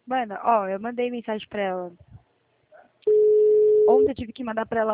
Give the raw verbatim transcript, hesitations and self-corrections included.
Mano, ó, eu mandei mensagem pra ela. Ontem eu tive que mandar pra ela